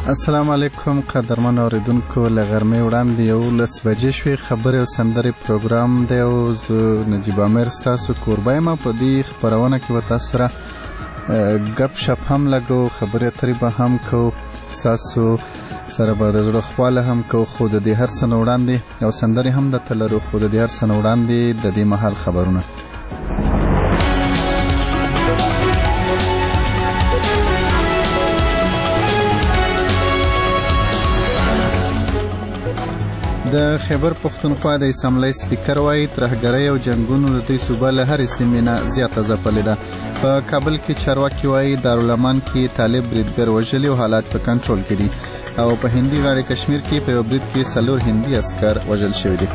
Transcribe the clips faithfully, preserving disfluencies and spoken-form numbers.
السلام علیکم قدرمن اوریدونکو، له غرمې وړاندې یولس بجې شوې. خبرې او سندرې پروګرام دی او زه نجیب امیر ستاسو کوربه یم. په دې خپرونه کې به تاسو سره ګپ شپ هم لګو، خبرې اترې به هم کوو، ستاسو سره به د زړه خواله هم کوو. خو د دې هر څه نه وړاندې او سندرې هم درته لرو، خو د دې هر څه نه وړاندې د دې مهال خبرونه. د خیبر پښتونخوا د اسمبلی سپیکر وایي ترهګرۍ او جنګونو د دوی صوبه له هرې سیمې نه زیاته ځپلې ده. په کابل کې چارواکي وایي دارالامان کې طالب بریدګر وژلي او حالات په کنټرول کې دي، او په هندي غاړې کشمیر کې په یو برید کې څلور هندي عسکر وژل شوي دي.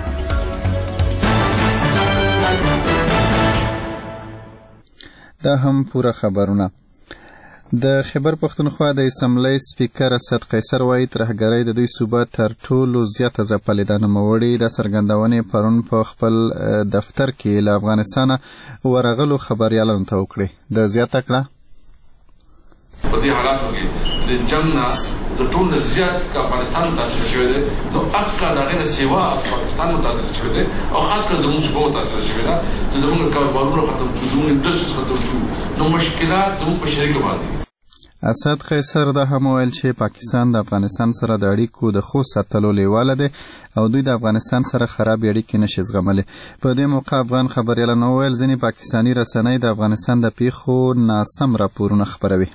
دا هم پوره خبرونه. د خیبر پښتونخوا د اسمبلی سپیکر اسد قیصر وایي ترهګرۍ د دوی صوبه تر ټولو زیاته ځپلې ده. نوموړي د څرګندونې پرون په خپل دفتر کې له افغانستانه ورغلو خبریالانو ته وکړې. د زیاته کړه په دې حالاتو کې د جنګ نه د ټول نه زیات که افغانستان متاثر شوی دی، نو اکثر د هغې نه سیوا پاکستان متاثر شوی دی، او خاص کر زموږ صوبه متاثر شوې ده چې زموږ کاروبارونه ختم شو، زموږ انډسټریز ختم شو، نو مشکلات زموږ په شریکه باندې. اسد قیصر دا هم ویل چې پاکستان د افغانستان سره د اړیکو د ښو ساتلو لیواله دی او دوی د افغانستان سره خراب اړیکې نشي زغملی. په دې موقع افغان خبریالانو وویل ځینې پاکستاني رسنۍ د افغانستان د پیښو ناسم راپورونه خپروي.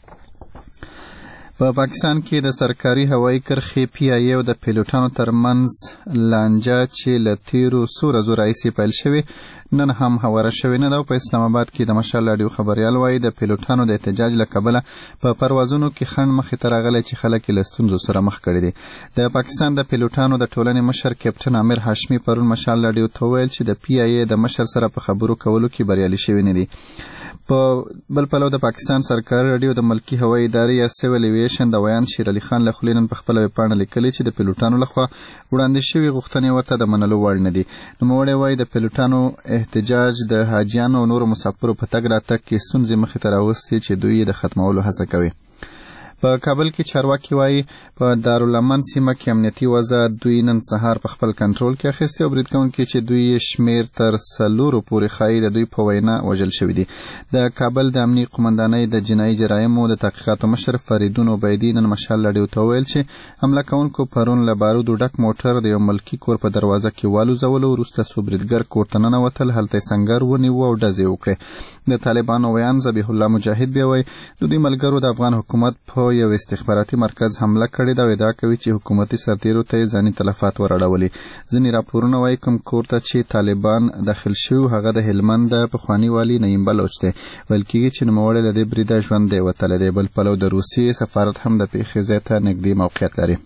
په پاکستان کې د سرکاري هوایي کرښې پی آی ای او د پیلوټانو ترمنځ لانجه چې له تیرو څو ورځو راهیسې پیل شوې نن هم هواره شوې نه ده. او په اسلام آباد کې د مشال راډیو خبریال وایي د پیلوټانو د احتجاج له کبله په پروازونو کې خنډ مخې ته راغلی چې خلک یې له ستونزو سره مخ کړي دي. د پاکستان د پیلوټانو د ټولنې مشر کیپټن عامر هاشمي پرون مشال راډیو ته وویل چې د پی آی ای د مشر سره په خبرو کولو کې بریالي شوي نه دي. په بل پلو د پاکستان سرکاري راډیو د ملکي هوایي ادارې یا سیول ایویشن د ویان شیر علي خان له خولې نن په خپله ویبپاڼه لیکلي چې د پیلوټانو لخوا وړاندې شوي غوښتنې ورته د منلو وړ نه دي. نوموړی وایي د پیلوټانو احتجاج د حاجیانو او نورو مسافرو په تګ راتګ کې ستونزې مخې ته راوستې چې دوی یې د ختمولو هڅه کوي. په کابل کې چارواکي وایي په دارالامان سیمه کې امنیتي وضع دوی نن سهار په خپل کنټرول کې اخیستې او برید کوونکي چې دوی شمیر تر څلورو پورې ښایي د دوی په وینا وژل شوي دي. د کابل د امنیي قمندانۍ د جنایي جرایمو د تحقیقاتو مشر فریدون عبیدي نن مشال راډیو ته وویل چې حمله کوونکو پرون له بارودو ډک موټر د یو ملکي کور په دروازه کې والوځولو، وروسته څو بریدګر کور ته ننوتل، هلته یې سنګر ونیوه او ډزې وکړې. د طالبانو ویان ذبیح الله مجاهد بیا وایي د دوی ملګرو د افغان حکومت په یو استخباراتي مرکز حمله کړې ده او ادعا کوي چې حکومتي سرتیرو ته یې ځاني تلفات ورړولي. ځینې راپورونه وایي کوم کور ته چې طالبان داخل شوي هغه د هلمند د پخواني والي نعیم بلوچ دی. ویل کېږي چې نوموړی له دې بریده ژوندی وتلی دی. بل پلو د روسیې سفارت هم د پیښې ځای ته نږدې موقعیت لري.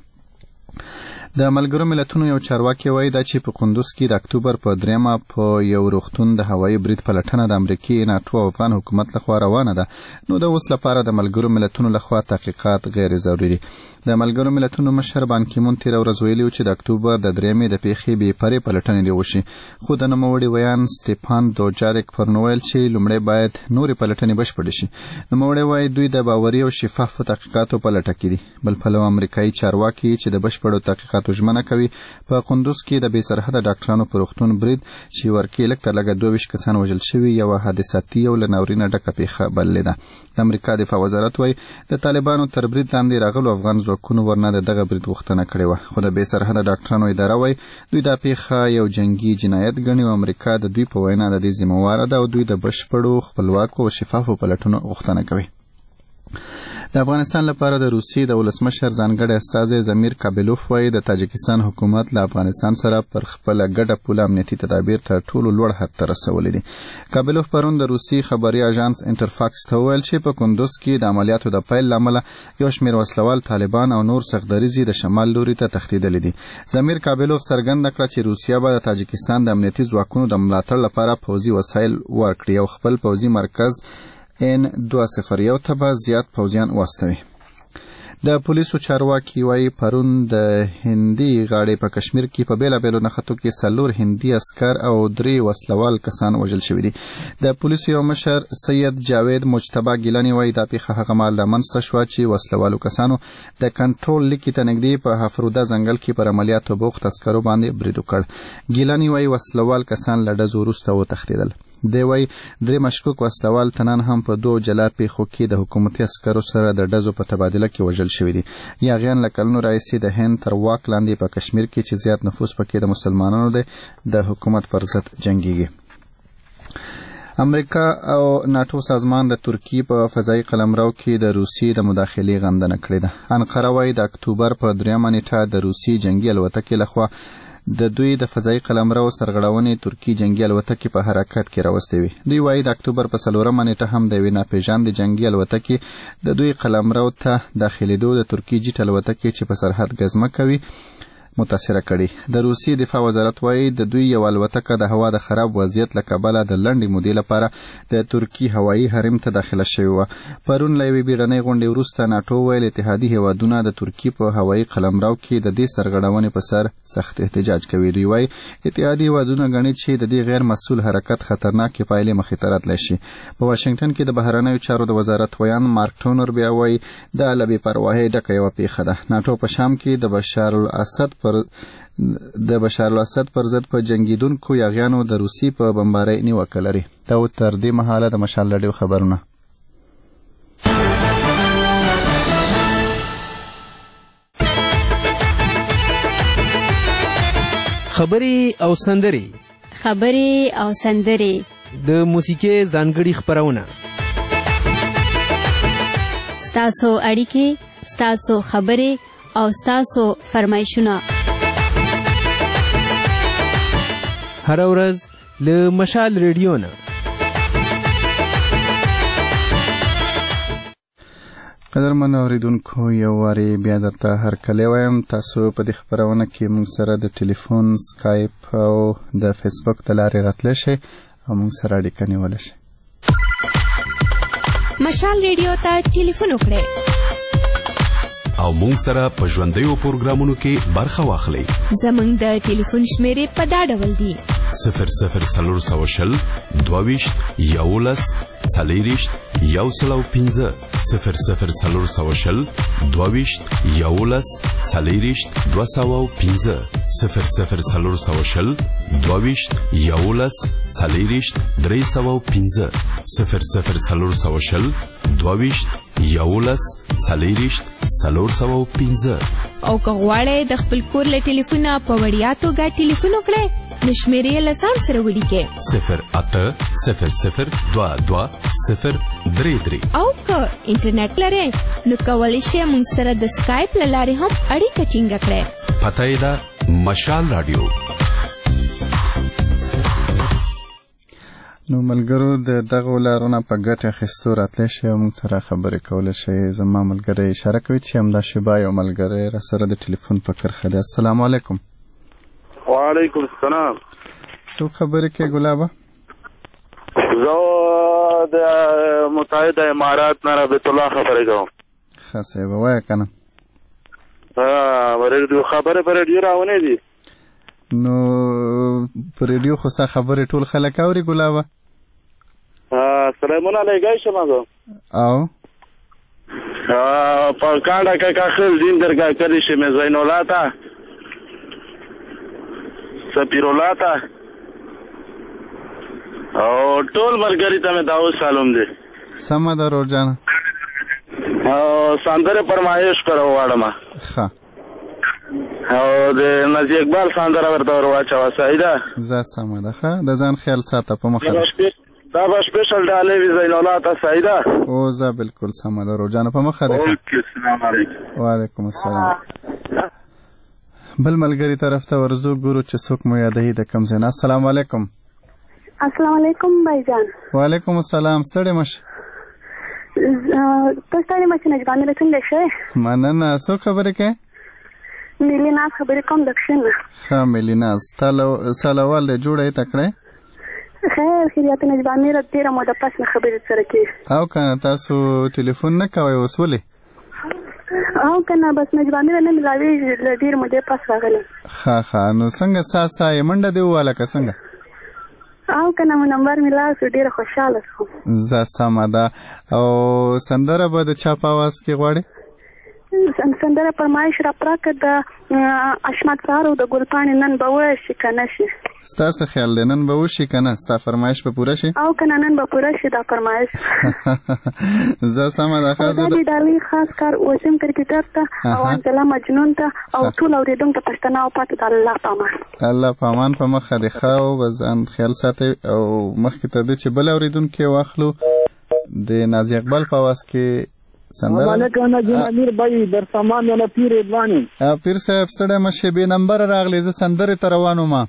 د ملګرو ملتونو یو چارواکي وایي دا چې په قندوز کې د اکتوبر په دریمه په یو روغتون د هوایي برید پلټنه د امریکې، ناټو او افغان حکومت لخوا روانه ده، نو د اوس لپاره د ملګرو ملتونو لخوا تحقیقات غیر ضروري دي. د ملګرو ملتونو مشر بان کی مون تېره ورځ ویلي و چې د اکتوبر د دریمې د پیښې بې پرې پلټنې دې وشي. خو د نوموړي ویان سټیفان دوجاریک پرون ویل چې لومړی باید نورې پلټنې بشپړې شي. نوموړی وایي دوی د باوري او شفافو تحقیقاتو په لټه کې دي. بل پلو امریکایي چارواکي چې د بشپړو تحقیقاتو ژمنه کوي په قندوز کې د بې سرحده ډاکټرانو په روغتون برید چې ورکې لږ تر لږه دوه ویشت کسان وژل شوي یوه حادثاتي او له ناورینه ډکه پیښه بللې ده. د امریکا دفاع وزارت وایي د طالبانو تر برید لاندې راغلو افغان ځواکونو ورنه د دغه برید غوښتنه کړې وه، خو د بې سرحده ډاکټرانو اداره وایي دوی دا پیښه یو جنګي جنایت ګڼي او امریکا د دوی په وینا د دې ذمهواره ده او دوی د بشپړو خپلواکو او شفافو پلټنو غوښتنه کوي. د افغانستان لپاره د روسیې د ولسمشر ځانګړی استازی زمیر کابلوف وایي د تاجکستان حکومت له افغانستان سره پر خپله ګډه پوله امنیتي تدابیر تر ټولو لوړ حد ته رسولي دي. کابلوف پرون د روسي خبري اژانس انټرفاکس ته وویل چې په کندوز کې د عملیاتو د پیل له امله یو شمېر وسلوال طالبان او نور سختدریځي د شمال لوري ته تښتېدلي دي. زمیر کابلوف څرګنده کړه چې روسیه به د تاجکستان د امنیتي ځواکونو د ملاتړ لپاره پوځي وسایل ورکړي او خپل پوځي مرکز ان دوه صفر یو ته به زیات پوځیان واستوي. د پولیسو چارواکي وایي پرون د هندي غاړې په کشمیر کې په بیلابیلو نښتو کې څلور هندي عسکر او درې وسلوال کسان وژل شوي دي. د پولیسو یو مشر سید جاوید مجتبی ګیلاني وایي دا پیښه هغه مهال رامنځته شوه چې وسلوالو کسانو د کنټرول لیکې ته نږدې په حفروده ځنګل کې پر عملیاتو بوخت عسکرو باندې برید وکړ. ګیلاني وایي وسلوال کسان له ډزو وروسته وتښتېدل. دی وایي درې مشکوک وسلوال تنان هم په دوو جلا پیښو کې د حکومتي عسکرو سره د ډزو په تبادله کې وژل شوي دي. یاغیان له کلونو راهیسې د هند تر واک لاندې په کشمیر کې چې زیات نفوس پکې د مسلمانانو دی د حکومت پر ضد جنګیږي. امریکا او ناټو سازمان د ترکیې په فضایي قلمرو کې د روسیې د مداخلې غندنه کړې ده. انقره وایي د اکتوبر په دریمه نیټه د روسیې جنګي الوتکې لخوا د دوی د فضایي قلمرو سرغړونې ترکی جنگي الوتکې په حرکت کې راوستې وي. دوی وایي د اکتوبر په څلورمه نیټه هم د یوې ناپېژاندې جنګي الوتکې د دوی قلمرو ته داخلېدو د ترکي جیټ الوتکې چې په سرحد ګزمه کوي متاثره کړي. د روسیې دفاع وزارت وایي د دوی یو الوتکه د هوا د خراب وضعیت له کبله د لنډې مودې لپاره د ترکي هوایي حریم ته داخله شوې وه. پرون له یوې بیړنۍ غونډې وروسته ناټو ویل اتحادي هیوادونه د ترکي په هوایي قلمرو کې د دې سرغړونې په سر سخت احتجاج کوي. دوی وایي اتحادي هیوادونه ګڼي چې د دې غیر مسؤل حرکت خطرناکې پایلې مخې ته راتلی شي. په واشنګټن کې د بهرنیو چارو د وزارت ویان مارک ټونر بیا وایي دا له بې پرواهۍ ډکه یوه پیښه ده. ناټو په شام کې د بشار الاسد پر د بشار الاسد پر ضد په جنگیدونکو یاغیانو د روسي په بمبارۍ نیوکه لري. دا تر دې مهاله د مشال راډیو خبرونه. خبرې او سندرې خبرې او سندرې د موسیقۍ ځانګړي خپرونه ستاسو اړیکې ستاسو خبرې او ستاسو فرمایشونه هر ورځ له مشال ریډیو نه. قدرمن اوریدونکو یو واري بیا درته هرکلی وایم. تاسو په دې خپرونه کې موږ سره د ټلیفون، سکایپ او د فیسبوک د لارې راتلی شئ او موږ سره اړیکه نیولی شئ. مشال ریډیو ته ټلیفون وکړئ او موږ سره په ژوندیو پروګرامونو کې برخه واخلئ. زموږ د ټلیفون شمیرې په دا ډول دي: صفر صفر څلور سوه شل دوه ویشت یولس څلېرویشت یو سل او پنځه صفر صفر څلور سوه شل دوه ویشت یولس څلېرویشت دوه سوه او پنځه صفر صفر څلور سوه شل دوه ویشت یولس څلېرویشت درې سوه او پنځه صفر صفر څلور سوه شل دوه ویشت یولس څلېرویشت څلور سوه او پنځه. او که غواړئ د خپل کور له ټلیفونه په وړیا توګه ټلیفون وکړئ نو شمیرې یې له ځان سره ولیکئ: صفر اته صفر صفر دوه دوه صفر درې درې. او که انټرنیټ لرئ نو کولی شئ موږ سره د سکایپ له لارې هم اړیکه ټینګه کړئ. پته یې ده مشال راډیو. نو ملګرو د دغو لارونه په ګټه اخیستو راتلی شئ او موږ سره خبرې کولی شئ. زما ملګری اشاره کوي چې همدا شیبه یو ملګری را سره د ټلیفون په کرښه دی. السلام علیکم. وعلیکم السلام. څوک خبرې کوي ګلابه؟ زه د متحده امارات نه رابط الله خبرې کوم. ښه صاحبه وایه که نه. خبرې په ریډیو راونې دي. نو په ریډیو خو ستا خبرې ټول خلک اوري ګلابه؟ سلیمان علیګی شم زه. او په کاڼه که کاخل دین درګاه کلی شم زین الله ته سفیر الله ته او ټول ملګري ته مې داود سلام دی. سمه ده روجانه. او سندره فرمایش کړو غواړم. ښه. او د نجیب اقبال سندره ورته ور واچوه. صحیح ده؟ زه سمه ده. ښه د ځان خیال ساته په مخه. دا به سپیشل ډالۍ وي زین الله ته. صحیح ده؟ او زه بالکل سمه ده روجانه په مخه ده. السلام علیکم. وعلیکم السلام. بل ملګري طرف ته ورځو ګورو چې څوک مو یادوي د کوم ځای نه. السلام علیکم. السلام علیکم بایجان. وعلیکم السلام. ستړی مشه. ته ستړی مشه نجبانې له څنګه شوې؟ مننه. څوک خبرې کوې؟ میلیناز خبرې کوم دکشن نه. ښه میلیناز. ستا له اول دی جوړه یې تکړی؟ خیر خیریت نجبانې را ډېره موده پس نه خبرې سره کوي. او که نه تاسو ټلیفون نه کوئ اوس ولې؟ او کنه بس نجبامي نه ملاوي ډیر مده پاس راغله. ها ها نو څنګه ساسا یې منډه دی واله که څنګه؟ او کنه مو نمبر ملاو سو ډیر خوشاله شوم. زه سمه ده. او سندره به د چا په اواز کې غواړې؟ سندره فرمایش را پراکه د اشمت سهار او د ګلپاڼې نن به وشي که نه شي. ستا څه خیال دی نن به وشي که نه؟ ستا فرمایش به پوره شي؟ او که نه نن به پوره شي دا فرمایش. زه سمه ده. دا د ډالۍ خاص کار وسیم کرکټر ته او انجلا مجنون ته او ټول اورېدونکو ته پښتنه او پاتې د الله په امان. الله په امان په مخه دې ښه او به ځان خیال ساتئ او مخکې تر دې چې بل اورېدونکی واخلو د نازي اقبال په اواز کې سندره. مالک نجم امیر بای در سامان ولا پیر ادوانی. پیر صاحب ستړی مشه بې نمبر راغلی زه سندرې ته روان وم.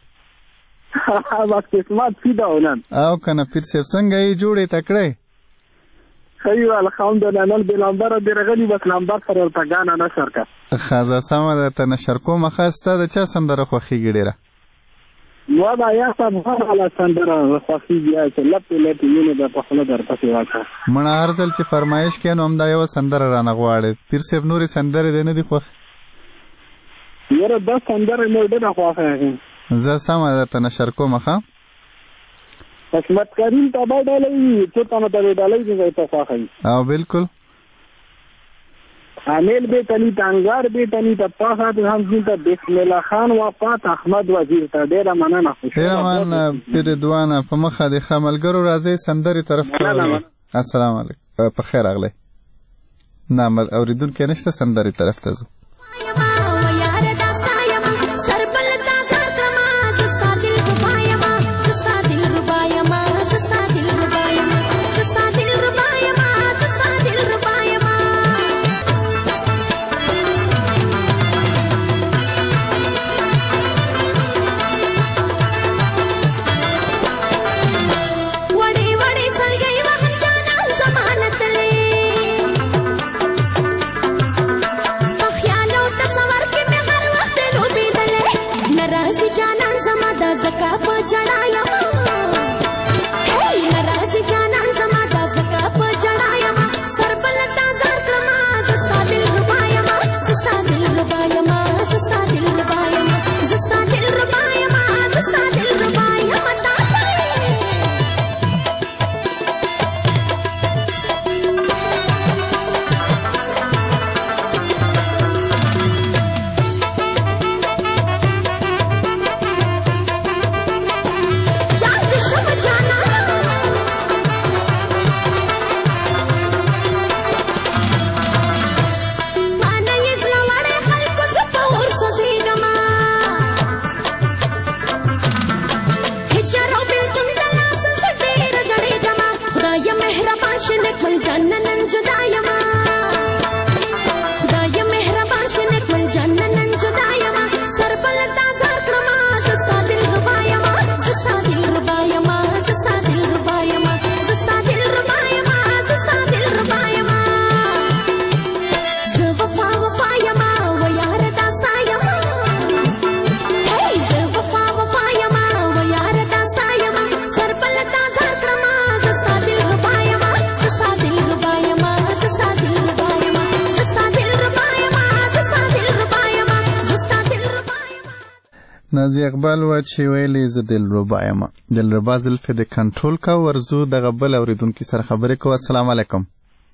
وخت اسمات فیدا ونن. او کنه پیر صاحب څنګه یې جوړې تکړه؟ خیو الحمدلله نن بې نمبر دې راغلی بس نمبر سره ورته ګانا نشر کا. ښه زه سمه ده ته نشر کومه. ښه ستا د چا سندره خوښېږي ډېره؟ نو دا یا صاحب هغه سندره خوښېږي چې لپې لپې مینې به په خوله درپسې واچوه. مړه هر ځل چې فرمایش کوې نو همدا یوه سندره رانه غواړې. پیر صاحب نورې سندرې دی نه دي خوښ؟ یاره دا سندره مې ډېره خوښېږي. زه سمه درته نشر کومه. ښه عصمت کریم ته به ډالۍ څو تنه ته به ډالۍ دي ته خوښوي. او بالکل عامل بیتنی تانگار بیتنی ته پاسات هم ته بسم الله خان وفات احمد وزیر ته ډیره مننه. ډیره مننه پیر دوانه په مخه د خملګرو راځي سندري طرف ته. السلام علیکم په خیر اغلی. نه اوریدونکو نشته سندري طرف ته ځو. نازي اقبال و چې ویلې زه دلربا یم. دلربا زلفې د کنټرول کا ورزو دغه بل اورېدونکي سره خبرې کوو. السلام علیکم.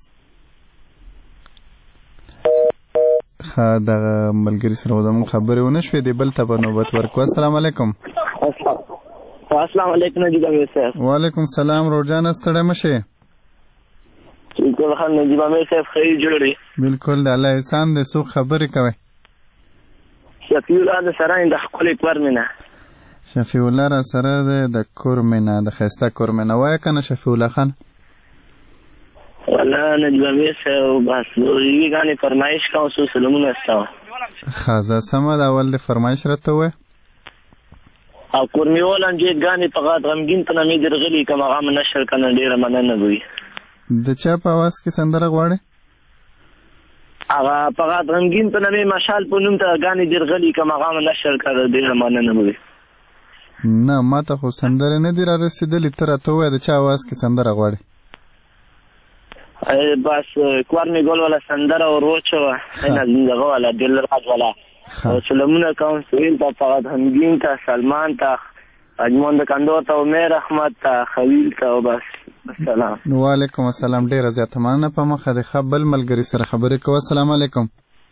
ښه دغه ملګري سره زموږ خبرې ونه شوې دی بل ته به نوبت ورکوو. السلام علیکم. السلام علیکم نجیب امیر صاحب. وعلیکم السلام روجانه ستړی مه شې. بالکل ښه نجیب امیر صاحب ښه جوړې. بالکل د الله احسان دی. څوک خبرې کوئ؟ شفیع الله د سره د ښکلې کورمینه. شفیع الله را سره دی د کورمینه د ښایسته کورمینه. وایه که نه شفیع الله خان؟ والله نجیب امیر صاحب بس یوې ګانې فرمایش کوم څو سلامونه ستا. ښه زه سمه ده اول دې فرمایش راته ووایه. او کورمي ولنجې ګانې فقط غمګین ته نامې درغلي که هغه م نشر که نه ډېره مننه به وي. د چا په اواز کې سندره غواړې؟ هغه فقط غمګین ته نامې مشال په نوم ته ګانې درغلي که هغه م نشر که ډېره مننه به وي. نه ما ته خو سندرې نه دي را رسېدلي. ته راته ووایه د چا اواز کې سندره غواړې؟ بس کوار می ګل ولا سندره او روچو انا زندګه ولا دل راج ولا سلامونه کوم سهیل ته فقط همگین ته سلمان ته اجمون د کندو ته عمر احمد ته خلیل ته بس السلام وعلیکم السلام. ډیر زیات مننه. په مخه د خپل ملګری سره خبرې کوم. السلام علیکم.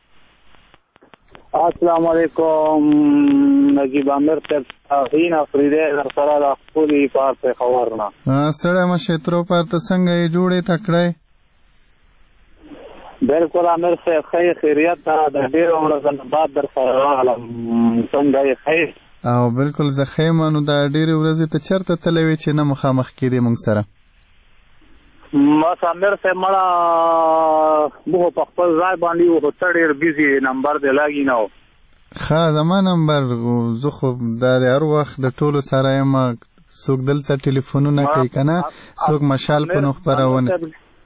السلام علیکم. نجیب عامر صاحب هین افریده در سره د خپل پارت خبرنا ستړی مشه تر پارت څنګه جوړې تکړه بالکل عامر صاحب خیر خیریت د ډیر ورځې بعد در سره راغلم څنګه خیر او بالکل زه خیمه نو د ډیر ورځې ته چرته تلوي چې نه مخامخ کېدې مونږ سره بس عامر صاحب مړه مو په خپل ځای باندې و ته ډیر بیزي نمبر دی لاګي نو ښه زما نمبر زه خو د هر وخت د ټولو سره یم څوک دلته ټلیفونونه کوي که نه څوک مشال په نو خپرونه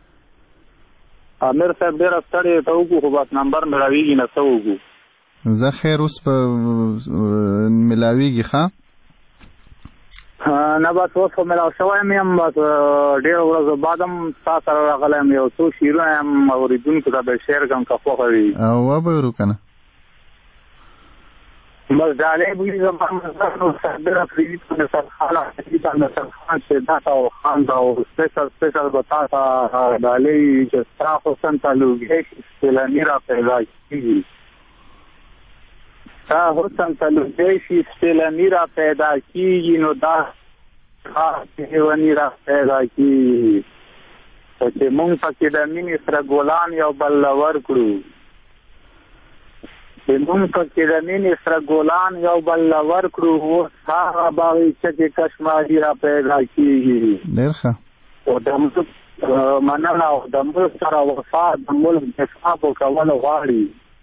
عامر صاحب ډېر ستړی ته وګو خو بس نمبر ملاویږي نه څه وګو زه خیر اوس په ملاویږي ښه نه بس اوس خو ملاو شوی م یم بس ډېر ورځو بعد هم ستا سره راغلی یم یو څو شعرونه یم اورېدونکو ته د شعر کوم که خوښه وي او وبهرو که نه بس ډالۍ بوي زما مزر نو صابر افریدي ته نصرخان افریدي ته نصرخان شهدا ته او خان ته او سپیشل سپیشل به تا ته ډالۍ چې ستا حسن ته لوګی سیلاني را پیدا کېږي ستا حسن ته لوګی شي سیلاني را پیدا کېږي نو دا حیواني را پیدا کېږي چې مونږ پکې د مینې سره ګلان یو بل له ورکړو چې مونږ پکې د مینې سره ګلان یو بل له ورکړو اوس هغه باغچه کې کشمالي را پیدا کېږي ډېر ښه او د ملک مننه او د ملک سره وفا د ملک دفاع به کول غواړي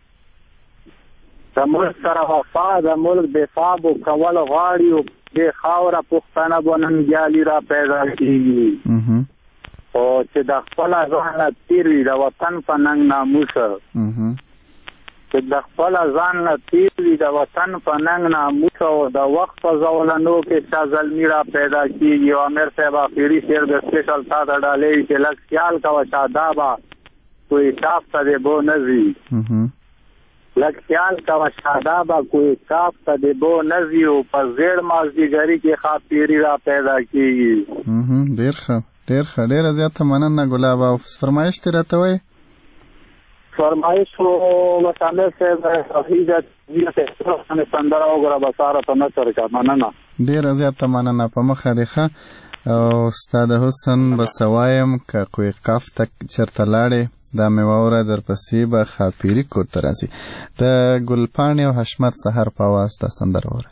د ملک سره وفا د ملک دفاع به کول غواړي او دې خاوره پښتانه به نن جالي را پیدا کېږي او چې د خپله ځان نه تېر وي د وطن په ننګ ناموسه چې د خپله ځان نه تېر وي د وطن په ننګ ناموسه او د وخت په زولنو کې چا زلمي را پیدا کېږي او امیر صاحب آخري شعر د سپیشل تا ته ډالۍ چې لږ خیال کوه شادابه کوئی صاف ته دې بو نه ځي لږ خیال کوه شادابه کوئی صاف ته دې بو نه ځي او په زیړ مازدیګري کې خاطري را پیدا کېږي ډېر ښه ډېر ښه ډېره زیاته مننه ګلاب او فرمایش دې راته وایي فرمایش خو بس عامر صاحب صحیح ده سندره وګوره بساره ته نثر کا مننه ډېره زیاته مننه په مخه دې ښه او ستا د حسن به وایم که کوی قاف ته چېرته لاړې دا مې واوره درپسې به خاپیري کور ته راځي د ګلپاڼې او حشمت سحر په اواز دا سندره واوره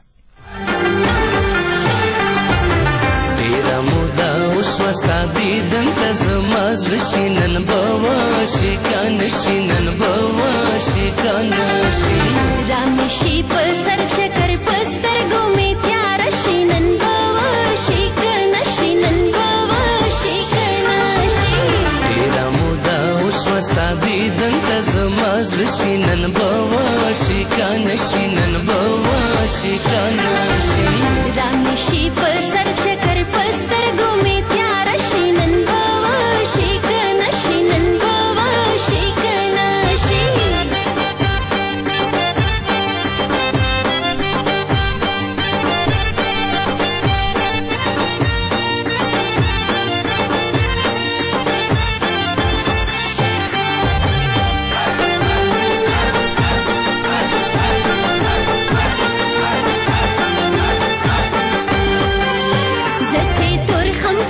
وستا دیدن ته زما زړه شي نن به وشي کنه شي نن به وشي کنه شي رامې شي په سر چکر په سترګو مې تیاره شي نن به وشي کنه شي نن به وشي کنه شي ډېره موده وشوه ستا دیدن ته زما زړه شي نن به وشي کنه شي نن به وشي کنه شي رامې شي په سر چکر په سترګو مې زه چې تور خم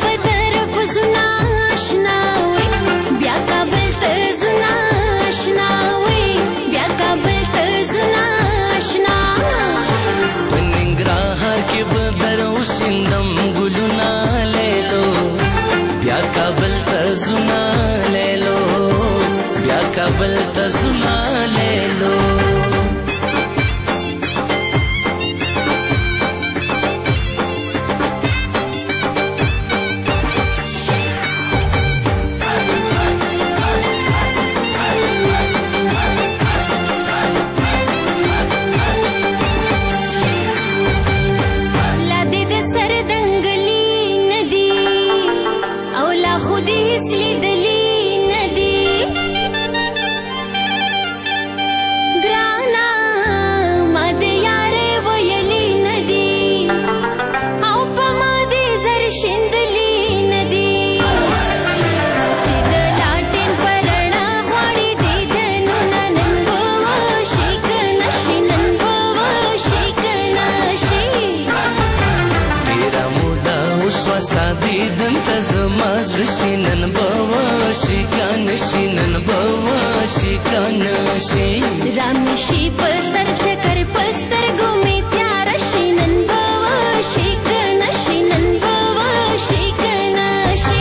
شي نن به شي کنه شي نن به شي کنه شي رام شي په سر چکر پستر ګمې تیار شي نن به شي کنه شي نن به شي کنه شي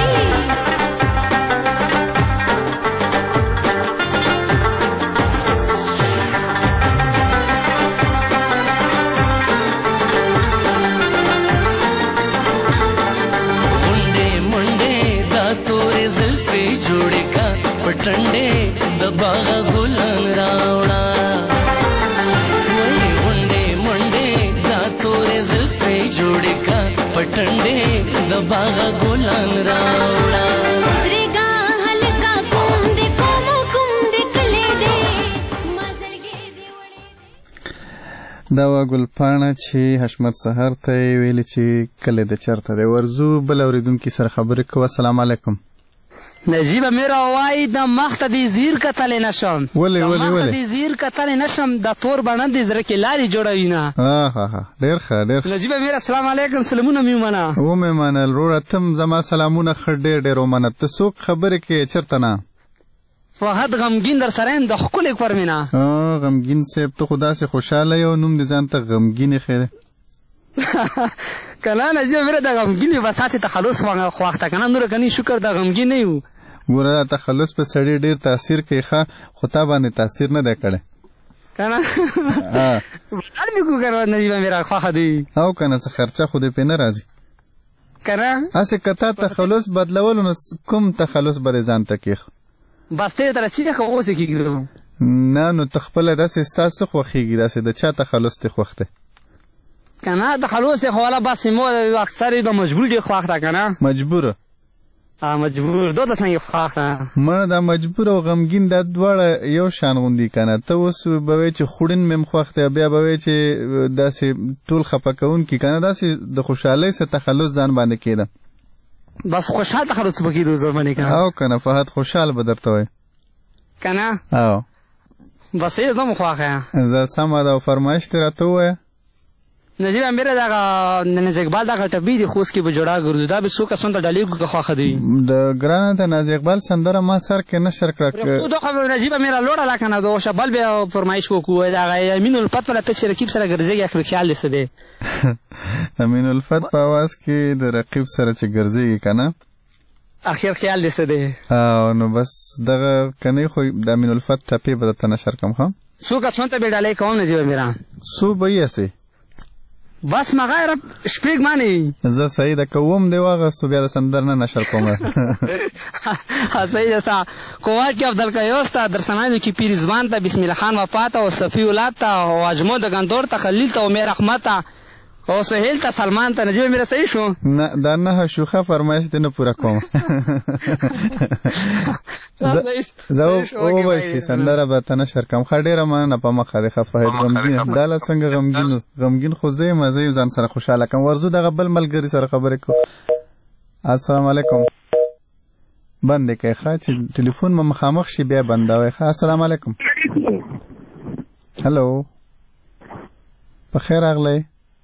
جوړې کا پټنډې د باغ ګلان راوړا وای منډې منډې دا تورې زلفې جوړې کا پټنډې د باغ ګلان راوړا درګه هلکا کوم دې کوم کوم دې کلې دې مازلګې دې وړې دا وا ګلپاڼه چې حشمت سحر ته ویل چې کله د چرته دی ورزو بل اوریدونکو سره خبرې کوه. السلام علیکم. نجیبه میرا وای د مخته دی زیر کتل نشم ولی ولی ولی دی زیر کتل نشم د تور باندې زره کې لاري جوړوي نه. ها ها ها ډیر ښه ډیر. نجیبه میرا السلام علیکم. سلامونه میمنه. و میمنه وروره تم زما سلامونه خ ډیر ډیر ومنه. ته څوک خبرې کې چرته نه فهد غمگین در سره د خپل کورمینا. ها غمگین سیب ته خدا سي خوشاله یو نوم دي ځان ته غمگین خیره کله نجیبه میرا د غمگین وساسه تخلص خواخته کنه نور کني شکر د غمگین نه یو ګوره تخلص په سړی ډیر تاثیر کوي ښه خو تا باندې تاثیر نه دی کړی کنه ال می کو کړو نجیبه میرا خواخه دی او کنه څه خرچه خو دې په نه راځي کنه اسه کته تخلص بدلول نو کوم تخلص به ځان ته کیخ بس ته تر چې خو اوسې کیږي نه نو تخپل داسې ستاسو خو خيږي داسې د چا تخلص ته خوخته کنه تخلص خو ولا بس مو اکثر د مجبور دی خوخته کنه مجبور مجبور دوه څنګه خوخه ما دا مجبور او غمگین د دواړه یو شان غوندي کنه ته اوس به چې خورین مم خوخته بیا به چې داسې ټول خپکون کی کنه داسې د خوشحالي څخه تخلص ځان باندې کېده بس خوشاله تخلص بکې د زور باندې کنه او کنه فهد خوشحال بدرته وای کنه او بس یې زمو خوخه زه سم دا فرمایش تر ته وای نجیب میرا دا ناز اقبال دا ټبي دي خوس کې به جوړا ګرځو دا به څوک اسنه ډالې کو خوخه دی د ګرانه ته ناز اقبال سندره ما سر کې نشر کړ خو دا خبر نجیب میرا لوړه لا کنه دا شبل به فرمایش وکړو دا امین الفت ولا ته چې رقیب سره ګرځي اخر خیال لسه دی امین الفت په आवाज کې د رقیب سره چې ګرځي کنه اخر خیال لسه دی او نو بس دغه کني خو د امین الفت ټپي به ته نشر کوم خو څوک اسنه ته به ډالې کوم نجیب میرا سو به یې سي بس مغیر شپږ معنی زه صحیح د کوم دی واغستو بیا د سندر نه نشر کوم صحیح ده کوواټ کې عبدل کیوستا در سمانو کې پیر رضوان ته بسم الله خان وفات او صفی اولاد ته او اجمو د غندور ته خلیل ته عمر رحمت او سهیل ته سلمان ته نجیب میرا صحیح شو نه دا نه شوخه فرمایش دې نه پورا کوم زه او وشي سندره به ته نشر کوم خډیره مانه په مخه ده خفه غمګین دا لا څنګه غمګین غمګین خو زه مزه ځان سره خوشاله کوم ورزو دغه بل ملګری سره خبرې کو. السلام علیکم. بندې کې ښه چې ټلیفون ما مخامخ شي بیا بندوي. ښه السلام علیکم. هلو په خیر راغلی.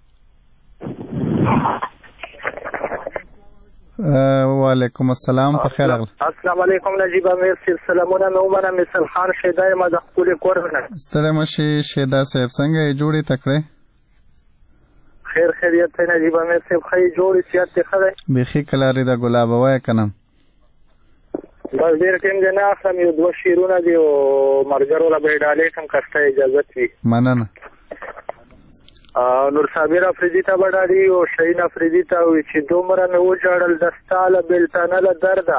وعلیکم السلام په خیر راغلی. السلام علیکم نجیب امیر صاحب سلامونه نو منه مثال خان شیدای ما د خپل کور نه ستړی مشي شیدا صاحب څنګه جوړې تکړه خیر خیریت ته نجیب امیر صاحب خی جوړې سیاست خره بخي کلاري د ګلاب وای کنه بس ډیر ټیم نه اخلم یو دوه شیرونه دی او مرګرو لا به ډالې کوم کسته اجازه وي مننه. نور صابر افریدی ته بډاړي او شین افریدی ته وی چې دومره نه و جړل دستاله بلتانه له درده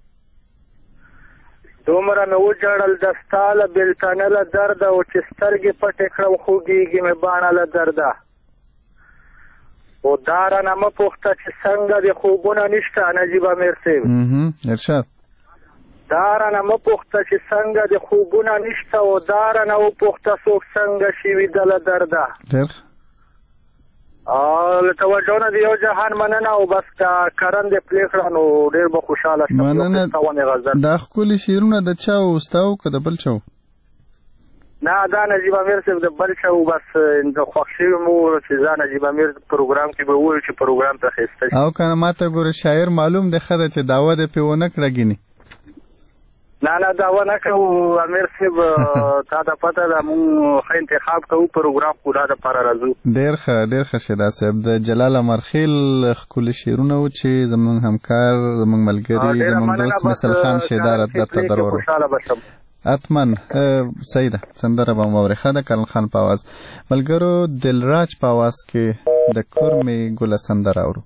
دومره نه و جړل دستاله بلتانه له درده او چې سترګې پټې کړم خوږیږي مې باڼه له درده او داره نه مه پوښته چې څنګه د خوبونه نشته نجیب امیر صاحب ارشاد داره نه مه پوښته چې څنګه د خوبونه نشته او داره نه وپوښته څوک څنګه شي ویده له درده ډېر له توجه نه د یو جهان مننه او بس که کرن دې پلی کړه نو ډېر به خوشحاله شم. مننه. دا ښکلي شعرونه د چا و ستا و که د بل چا و؟ نه دا نجیب امیر صاحب د بل شو بس د خوښ شوي مو چې دا نجیب امیر پروګرام کې به وویل چې پروګرام ته ښایسته شي. او که نه ماته ګوره شاعر معلوم دی ښه ده چې دعوه دې پرې ونه کړه ګینې. نه نه دعوه نه کوو امیر صاحب تا ته پته ده مونږ ښه انتخاب کوو پروګرام خو دا دپاره راځو. ډېر ښه ډېر ښه شیدا صاحب د جلال امرخیل ښکلي شعرونه وو چې زموږ همکار زموږ ملګري زموږ دوست مثل خان شیدا درته در وړو. خوشحاله به شم. حتما سیده سندره به مو اورېښه ده کرن خان په اواز. ملګرو دلراج په اواز کې د کورمې ګله سندره اورو.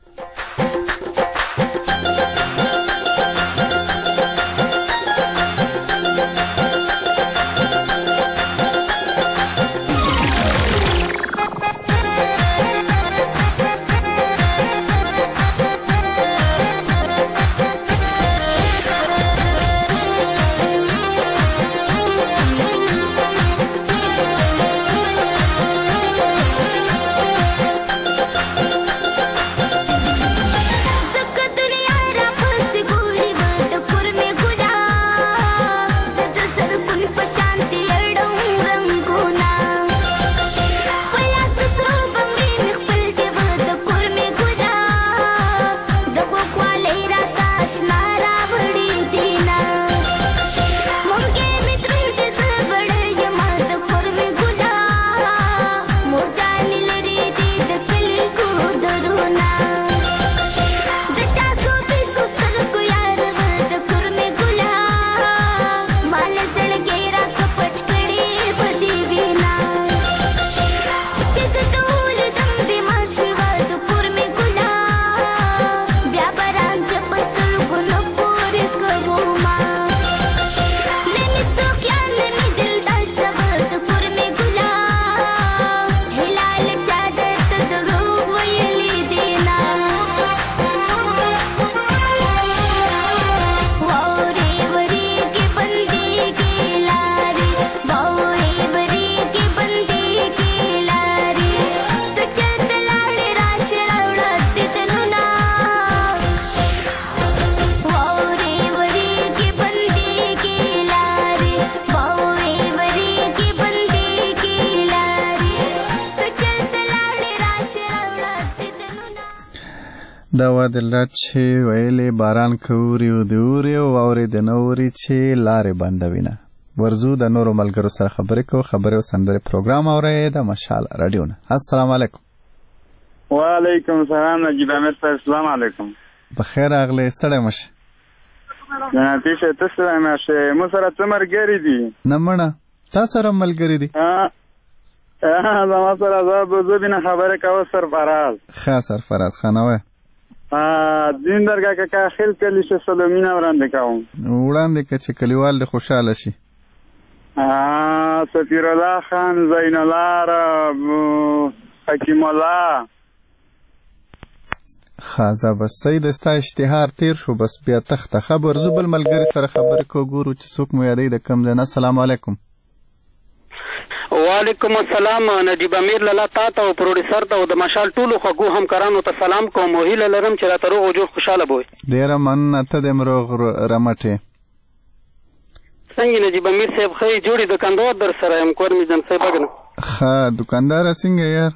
دا وا دلراج چې ویلې باران کوري او د اوري او اوري د نوري چې لارې بندوینه. ورزو د نورو ملګرو سره خبرې کو خبرې او سندرې پروګرام اوري د مشال رادیو نه. السلام علیکم. وعلیکم السلام نجیب امیر صاحب. السلام علیکم. بخیر اغله ستړی مشه. جناتي شه تاسو مشه مو سره څمر ګری دي. نمنه تاسو سره ملګری دي. ها ها زما سره زه به بنا خبره کوم سرفراز. ښه سرفراز خانوي. ا دین درګه کا خل کلی شه سلامونه وړاندې کوم. وړاندې ک چې کلیوال د خوشاله شي. ا سفیر الله خان زین الله حکیم الله خازه بس سید استا اشتهار تیر شو بس بیا تخت خبر زبل ملګری سره خبرې کو ګورو چې څوک مو یادې د کم زنه. السلام علیکم. وعلیکم السلام. نجیب امیر لاله تاسو او پروډوسر ته او د مشال ټولو خو همکارانو ته سلام کوم. هیله لرم چې راته روغ او جوړ خوشاله بوي. ډیره مننه ته د مروغ رمټه. څنګه نجیب امیر صاحب خې جوړي دکاندار در سره هم کور می جن صاحب غنه. ښه دکاندار څنګه یار؟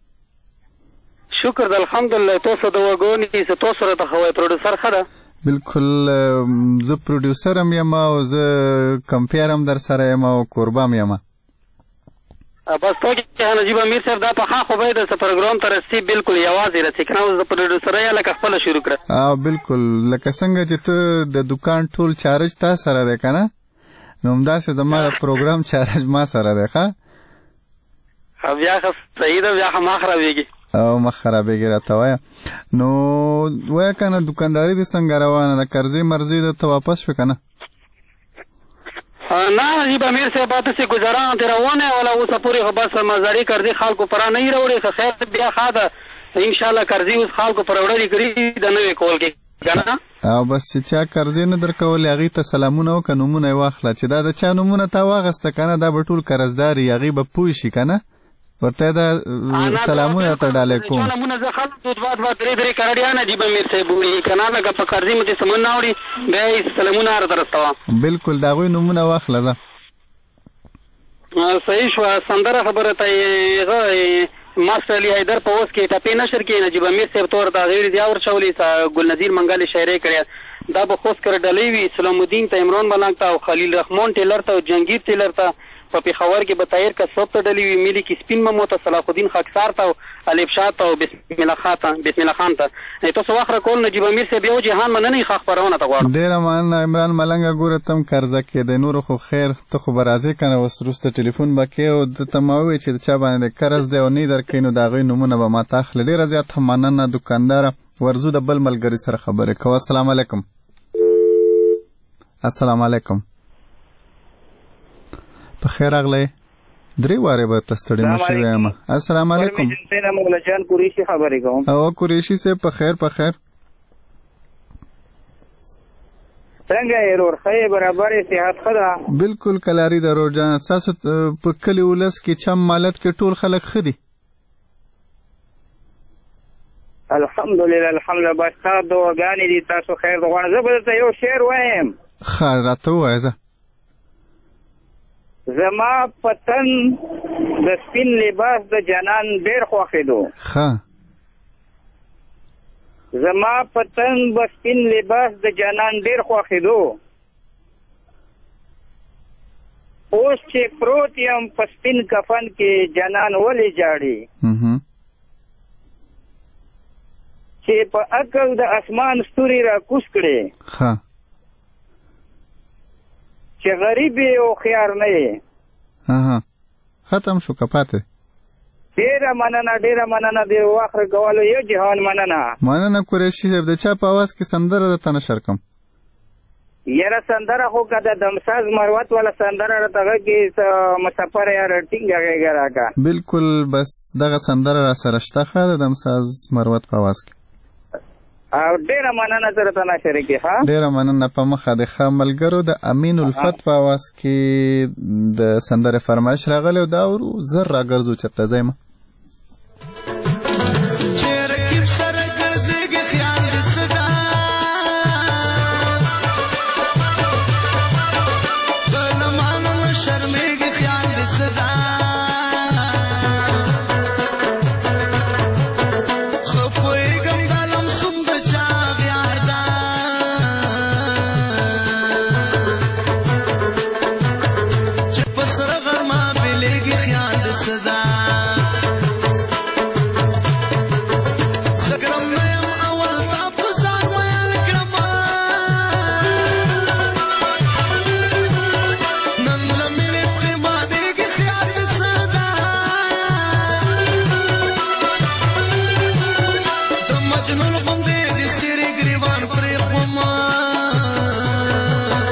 شکر الحمدلله. تاسو د وګونی چې تاسو سره ته خوای پروډوسر خره. بالکل زه پروډوسر هم یم او زه کمپیر هم در سره یم او قربام یم. بس تو چې نجیب امیر صاحب دا په خا خو به د پروګرام تر رسي بالکل یوازې رسي کنه اوس د پروډوسر یا لکه خپل شروع کړ. اه بالکل لکه څنګه چې ته د دکان ټول چارج تا سره ده کنه نو همداسې زما د پروګرام چارج ما سره ده. ښه بیا خو صحیح ده بیا خو ما خرابېږي او مخ خرابېږي راته وایه. نو وایه که نه دکانداري دې څنګه روانه ده؟ قرضې مرضې درته واپس شوې که نه؟ نه نجیب امیر صاحب داسې ګزاران ترې روانه وله اوسه پورې خو بس مزاري قرضې خلکو پرا نه یې راوړې. ښه خیر بیا ښه ده انشاءالله قرضې اوس خلکو پر وړلې کړي د نوې کول کې که نه. او بس چې چا قرضې نه در کولې هغې ته سلامونه وکړه نومونه یې واخله چې دا د چا نومونه تا واخیسته که نه دا به ټول قرضدار یي هغې به پوه شي که نه ورته دا سلامونه ته ډالۍ کوم. سلامونه زه خلک دوه دوه درې درې کړډیا نجیب امیر صاحب وایي که نه لکه په قرضې مې دې سمون نه اوري بیا یې سلامونه راته رسوه. بالکل د هغوی نومونه واخله ده. صحیح شوه. سندره خبره ته هغه ماسټر علي حیدر په اوس کې ټپې نشر کې نجیب امیر صاحب تور ته غیر دیا ورچولې ګل نذیر منګل شاعري کړې دا به خوست کر ډلې وي سلام الدین ته عمران ملنګ ته او خلیل رحمان ټیلر ته او جنگیر ټیلر ته په پېښور کې به طاهر کسب ته ډلې وي ملي کې سپین ممو ته صلاح الدین خاکسار ته او الف شاه ته او بسم الله خان ته بسم الله خان ته تاسو واخره کول نجیب امیر صاحب یو جهان مننه ښه خبرونه ته غواړم. ډېره مننه عمران ملنګ. ګوره تم قرضه کې د نورو خو خیر ته خو به راځې که نه اوس وروسته ټلیفون به کوې او ده ته ما ووایې چې د چا باندې قرض دی او نه یې درکوي نو د هغوی نومونه به ما ته اخلي. ډېره زیاته مننه دوکانداره. ورځو د بل ملګري سره خبرې کوه. السلام علیکم. السلام علیکم. په خیر راغلی. درې واره به ته ستړی نه شوی یم. السلام علیکم. مولا جان قریشي خبرې کوم. او قریشي صاحب په خیر په خیر. څنګه یې رور ښه برابر یې صحت ښه ده؟ بلکل کلاري ده رور جان. ستاسو په کلي ولس کې چم مالت کې ټول خلک ښه دي؟ الحمدلله الحمدلله. بس ستا دعاګانې دي. تاسو خیر غواړم. زه به درته یو شعر وایم. ښه راته ووایه. زه زما پتن د سپین لباس د جنان ډېر خوښېدو. ښه زما پتن د سپین لباس د جنان ډېر خوښېدو. اوس چې پروت یم په سپین کفن کې جنان ولې جاړي چې په عقل د اسمان ستوري را کوز کړې چې غریب یې او خیار نه یې. ختم شو که پاتې؟ ډېره مننه ډېره مننه. د واخره کولو یو جهان مننه. مننه قریشي صاحب. د چا په اواز کې سندره درته نشر کړم؟ یاره سندره خو که د دمساز مروت والا سندره راته غږي مسافر یاره ټینګه غږ راکړه. بلکل بس دغه سندره را سره شته ښه د دمساز مروت په اواز کې. او ډېره مننه سره ته نشر کې. ها ډېره مننه. په مخه د ښه ملګرو د امین الفت په اواز کې د سندرې فرمایش راغلی او دا ورو زر راګرځو چېرته ځئ مه.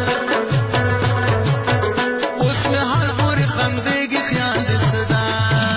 Us me hal puri khande ki khayal de sada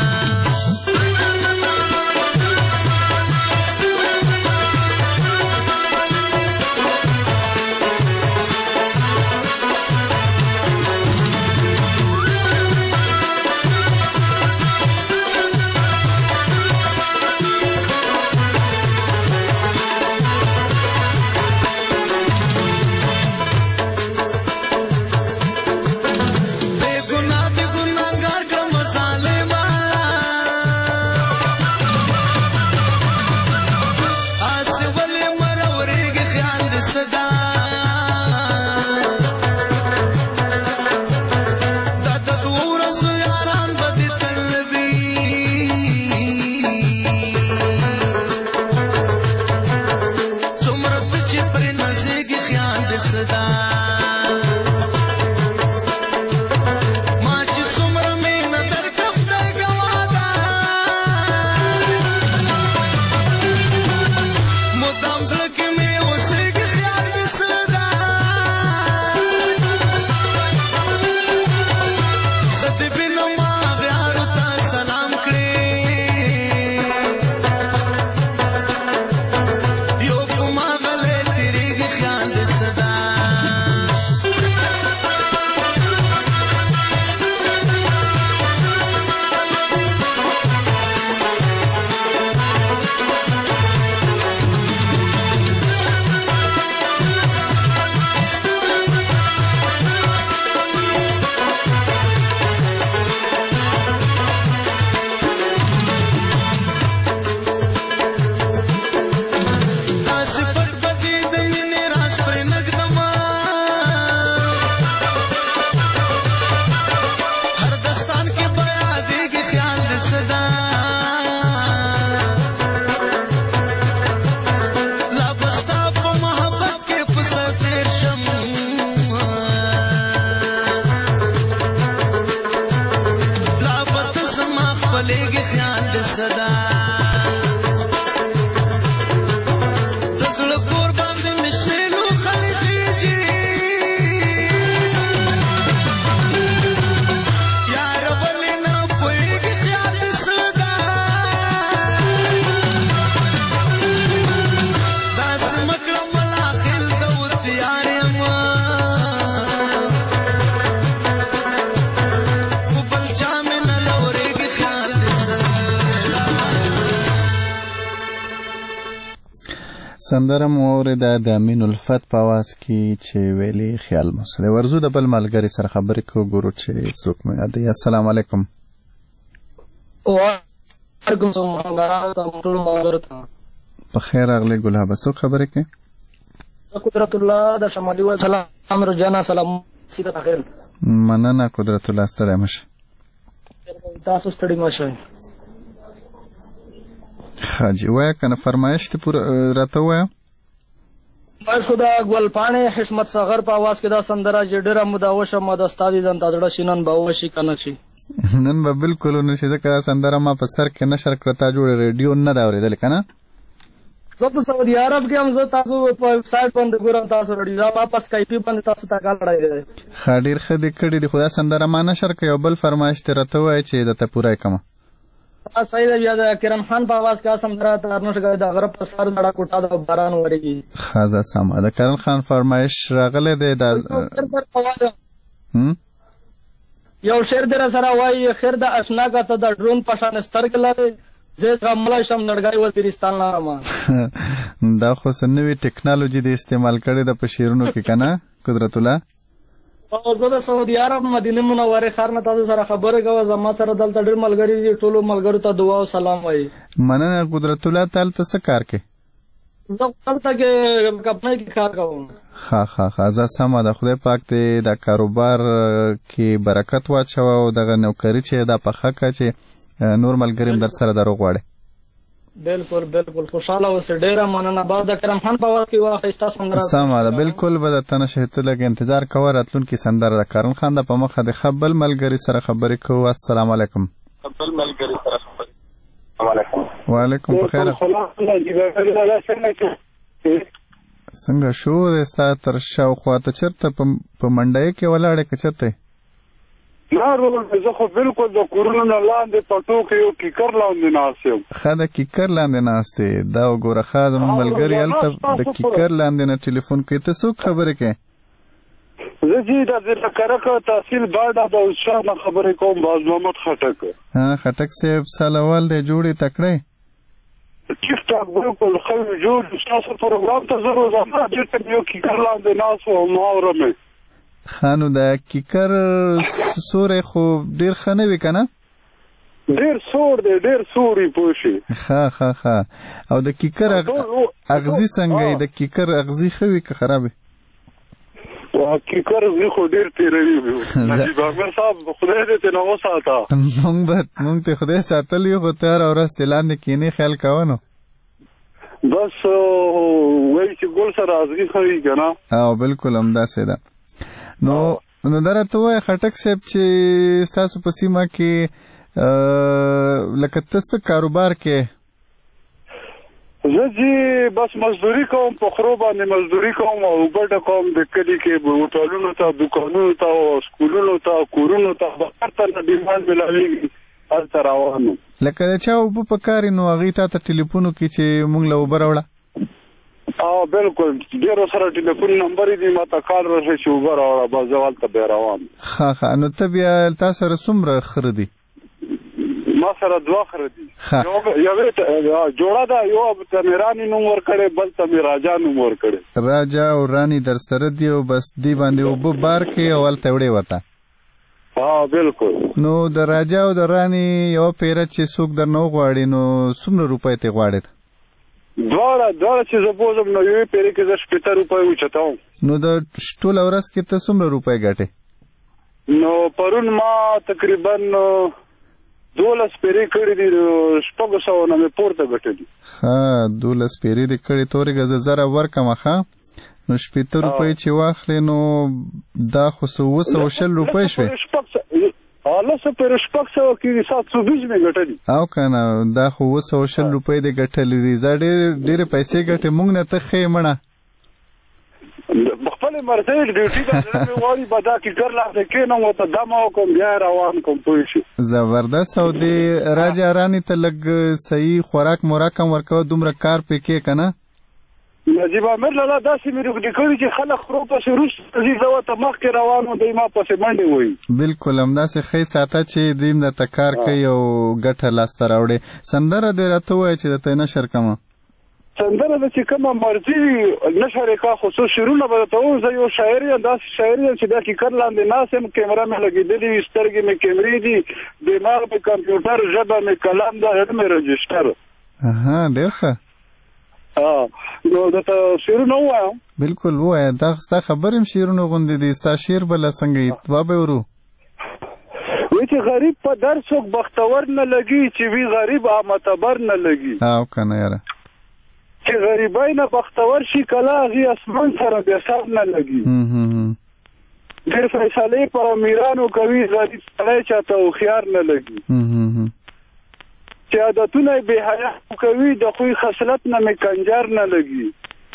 بلېږي خیال د صدا د زړه کور باندې مې شیلو خلک خیجي یاره ولې نه پوهېږي خیال د صدا داسې مه کړه ملا خیل ته وتیار یم سندره مو اورېده د امین الفت په اواز کې چې ویلي خیال مو سره ورځو د بل ملګري سره خبرې کوو ګورو چې څوک مو یادوي. السلام علیکم. وعلیکم السلام. په خیر راغلی ګلابه. څوک خبرې کوي؟ قدرت الله د شمالي ول سلام رجانا سلام سیده خیر. مننه قدرت الله ستړی مشه. تاسو ستړي مشه. خاجي وایه کنه فرمایش ته پوره راته وایه. فرمایش خو د ګلپاڼې حشمت صغر په اواز کې دا سندره چې ډېره موده وشوه ما د ستا دیدن ته زړه شي نن به وشي که نه شي. نن به بلکل ونه شي ځکه دا سندره ما په سر کې نشر کړه تا جوړه ریډیو نه ده اورېدلې که نه. زه په سعودي عرب کې هم زه تاسو په ویب سایټ باندې ګورم تاسو ریډیو دا ما په سکایپي باندې تاسو ته کال کړی دی. ښه ډېر ښه دې کړي دي خو دا سندره ما نشر کړه یو بل فرمایش دې راته ووایه چې درته پوره یې کړمه. صحیح ده. بیا د کرن خان په اواز کې سندره تارنش غږ د غره په سر نړه کوټه د باران ورېږي. ښه سمه د کرن خان فرمایش راغلی دی. دا یو شعر دې راسره وایي خیر د اشنا که ته د ډرون په شان سترګې لرې زه زغملی شم نړګی وزیرستان لرمه. دا خو څه نوې ټکنالوژي دې استعمال کړې ده په شعرونو کې که نه قدرت الله؟ زه د سعودي عرب مدینه منورې ښار نه تاسو سره خبرې کوم. زما سره دلته ډېر ملګري دي ټولو ملګرو ته دعا او سلام وایي. مننه قدرت الله. ته هلته څه کار کوې؟ زه دلته کې کمپنۍ کې کار کوم. ښه ښه ښه زه سمه ده. خدای پاک دې د کاروبار کې برکت واچوه او دغه نوکري چې دا پخه کړه چې نور ملګري هم در سره دروغ غواړي. بالکل بالکل خوشحاله اوسې. ډېره مننه. بعد د کرم خان په وخت کې واخیسته سندره سمه ده. بالکل به درته نه شي ته لږ انتظار کوه راتلونکي سندره د کرم خان ده په مخه د ښه بل ملګري سره خبرې کوو. السلام علیکم. بل ملګري سره خبرې. وعلیکم وعلیکم په خیر. څنګه شو دی ستا تر شاوخوا ته چېرته په منډۍ کې ولاړې که چېرته یې؟ نه رول زه خو بالکل د کورونو نه لاندې پټو کې یو کیکر لاندې ناست یم. ښه د کیکر لاندې ناست یې. دا وګوره ښه زموږ ملګري هلته د کیکر لاندې نه ټلیفون کوي. ته څوک خبرې کوې؟ زه چې د کرک تحصیل باډه د استاد نه خبرې کوم باز محمد خټک. ها خټک صاحب سالوال دی جوړې تکړی ټیک ټاک بالکل ښه جوړ. ستاسو پروګرام ته زه روزانه چېرته یو کیکر لاندې ناست وم ما اورم یې. ښه نو د کیکر سوری خو ډېر ښه نه وي که نه؟ ډېر سور دی ډېر سور وي پوه شي. ښه ښه ښه او د کیکر اغزي څنګه یي؟ د کیکر اغزي ښه وي که خراب وي؟ کیکر اغزي خو ډېر تېروي. نجیب احمد صاحب خدای دې ترې نه وساته. مونږ به مونږ ته خدای ساتلی خو ته هره ورځ ترې لاندې کښېنې خیال کوه نو. بس وایي چې ګل سره اغزي ښه وي که نه؟ او بالکل همداسې ده. نو نو دا راته ووایه خټک صاحب چې ستاسو په سیمه کې لکه ته څه کاروبار کې؟ زه چې بس مزدوري کوم په خرو باندې مزدوري کوم او اوبه ډکوم د کلي کې هوټلونو ته دکانونو ته او سکولونو ته کورونو ته بهر ته نه ډیمانډ ملاوېږي هلته روان یم. لکه د چا اوبه په کار نو هغوی تا ته ټلیفون وکړي چې موږ له اوبه راوړه؟ او بالکل ډېرو سره ټلیفون نمبر دي ما ته کال راشي چې اوبه راوړه بس زه هلته بیا روان. ښه ښه نو ته بیا تا سره څومره خره دي؟ ما سره دوه خره دي. یوې جوړه ده یو ته مې راني نوم ورکړی بل ته مې راجا نوم ورکړی. راجا او راني در سره دي او بس دې باندې اوبه بار کړي او هلته وړې ورته. ها بالکل. نو د راجا او د راني یوه پیره چې څوک در نه وغواړي نو څومره روپۍ ترې غواړې؟ دواړه دواړه چې زه بوزم نو یوې پیرې کې زه شپېته روپۍ اوچتوم. نو د ټوله ورځ کې ته څومره روپۍ ګټې؟ نو پرون ما تقریبا دولس پیرې کړې دي شپږو سوو نه مې پورته ګټلي. ښه دولس پیرې دې کړې تورې زه زره ورکړم ښه نو شپېته روپۍ چې واخلې نو دا خو څه اووه سوه شل روپۍ شوې. لس پر شپږ سوه کې سات سو بیس مې ګټلي او کنه دا خو اوه سوه شل روپۍ دې ګټلې دي زه ډېر ډېرې پیسې ګټې موږ نه ته ښې مړه خپلې مرضۍ ډیوټي ته زړه مې غواړي به دا کیکر لاندې کښېنم ورته دمه وکړم بیا یې روان کړم پوه شي زبردست او دې راجا رانې ته لږ صحیح خوراک موراک هم ورکوه دومره کار پې کې که نه نجیب امیر لالا داسې مې روږدې کړي چې خلک خرو پسې وروسته ځي زه ورته مخکې روان وم دوی ما پسې منډې وایي بلکل همداسې ښې ساته چې دوی هم درته کار کوي او ګټه لاسته راوړې سندره دې راته ووایه چې درته یې نشر کړمه سندره ده چې کومه مرضي نشر یې کړه خو څو شعرونه به درته ووایم زه یو شاعر یم داسې شاعر یم چې دا کیکر لاندې ناست یم کیمره مې لګېدلې وي سترګې مې کیمرې دي دماغ مې کمپیوټر ژبه مې قلم ده زړه مې رجسټر اها ډېر ښه نو درته شعرونه ووایم بلکل ووایه دا ستا خبر یم شعرونه غوندې دي ستا شعر بله څنګه وي وا به ورو وایي چې غریب په در څوک بختور نه لګي چې وي غریب معتبر نه لګي او که نه یاره چې غریبای نه بختور شي کله هغې اسمان سره بیا سر نه لګي ډېر فیصلې په امیرانو کوي غریب سړی چاته هوښیار نه لګي چې عادتونه یې بې حیا کوي د خوی خصلت نه مې کنجر نه لګي